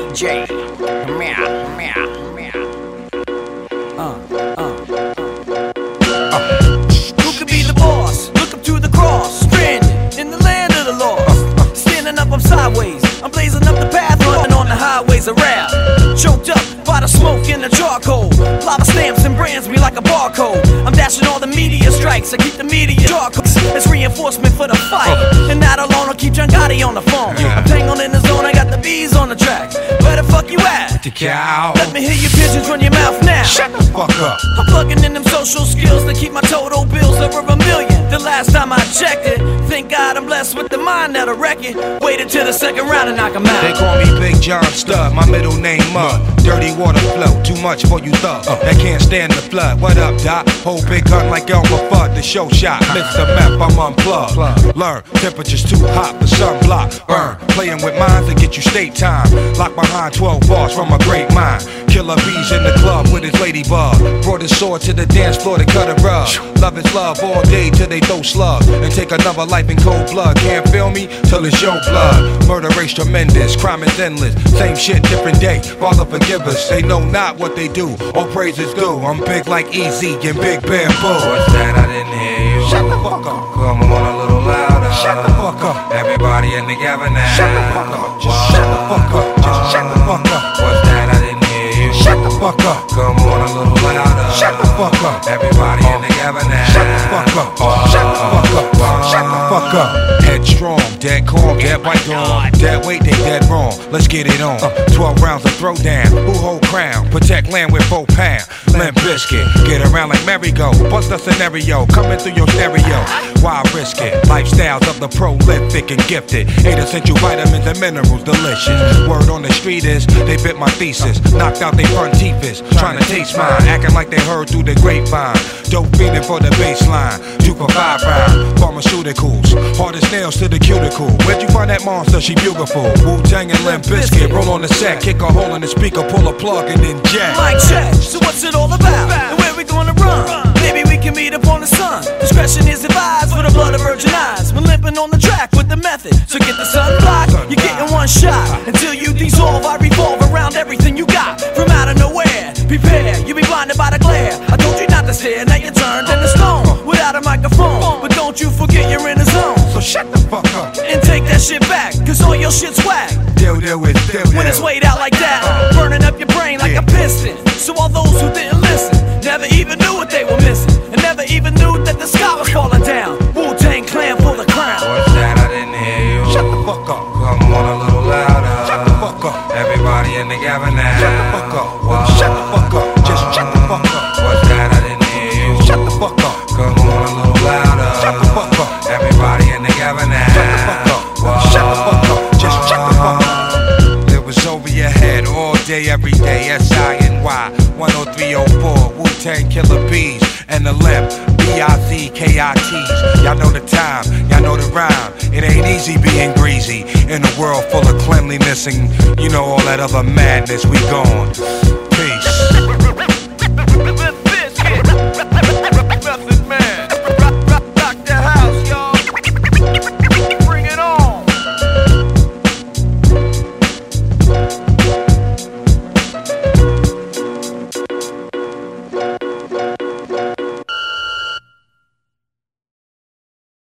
J. Meow, meow, meow. Who could be the boss? Look up to the cross. Stranded in the land of the lost. Standing up, I'm sideways. I'm blazing up the path, running on the highways of rap. Choked up by the smoke and the charcoal. Lava stamps and brands me like a barcode. I'm dashing all the media strikes. I keep the media dark. It's reinforcement for the fight. And not alone, I'll keep John Gotti on the phone. I'm tangled in the zone, I got the bees on the track. Where the fuck you at? The cow. Let me hear your pigeons run your mouth now. Shut the fuck up. I'm plugging in them social skills to keep my total bills over $1 million. The last time I checked it, thank God I'm blessed with the mind that'll wreck it. Waited till the second round and knock 'em out. They call me Big John Stud, my middle name Mud. Dirty water flow, too much for you thugs that can't stand the flood. What up, Doc? Hold big gun like Elmer Fudd, the show shot. Mr. Meth, I'm unplugged. Learn, temperature's too hot for sunblock. Burn, playing with minds to get you state time. Locked behind 12 bars from a great mind. Killer bees in the club with his ladybug. Brought his sword to the dance floor to cut a rug. Love is love all day till they throw slugs and take another life in cold blood. Can't feel me till it's your blood. Murder race tremendous, crime is endless. Same shit, different day. Father forgive us. They know not what they do. All praise is due. I'm big like Easy and Big Bamboo. What's that? I didn't hear you. Shut the fuck up. Come on a little louder. Shut the fuck up. Everybody in together now. Shut the fuck up. Just shut the fuck up. Just shut the fuck up. What's that? I didn't hear you. Shut the fuck up. Come on a little louder. Shut the fuck up. Everybody in together now. Shut the fuck up. Shut the fuck up. Shut the fuck up. Headstrong, dead calm, dead white dawn. Dead weight, they dead wrong. Let's get it on. 12 rounds of throwdown. Who hold crown? Protect land with 4 pounds. Limp Biscuit, get around like merry-go. Bust a scenario, coming through your stereo. Why risk it? Lifestyles of the prolific and gifted. 8 essential vitamins and minerals, delicious. Word on the street is, they bit my thesis. Knocked out they front teeth is, trying to taste mine. Acting like they heard through the grapevine. Dope feeding for the baseline. 2 for 5 round. Pharmaceuticals, hard as nails to the cuticle. Where'd you find that monster? She beautiful. Wu-Tang and Limp Bizkit. Roll on the set, kick a hole in the speaker, pull a plug and then jack. Mic check, so what's it all about? And where we gonna run? Maybe we can meet up on the sun. Discretion is advised for the blood of virgin eyes. We're limping on the track with the method. So get the sun blocked, you're getting one shot. Until you dissolve, I revolve around everything you got. From out of nowhere, prepare, you'll be blinded by the glare. I told you not to stare, now you're turned into stone. Without a microphone, but don't you forget you're in the zone. So shut the fuck up and take that shit back, cause all your shit's whack. Deal with when it's weighed out like that, burning up your brain like a piston. So all those who didn't listen never even knew what they were missing, and never even knew that the sky was falling down. Wu-Tang Clan for the crown. What's that? I didn't hear you. Shut the fuck up. Come on a little louder. Shut the fuck up. Everybody in together now. Shut the fuck up. Shut the fuck up. Just shut the fuck up. What's that? I didn't hear you. Shut the fuck up. Come on a little louder. Shut the fuck up. Everybody in together now. Shut the fuck up. Shut the fuck up. Just shut the fuck up. It was over your head all day, every day. SINY 10304. Wu-Tang Killer Bees and the Limp BIZKITs. Y'all know the time, y'all know the rhyme. It ain't easy being greasy in a world full of cleanliness and you know all that other madness. We gone.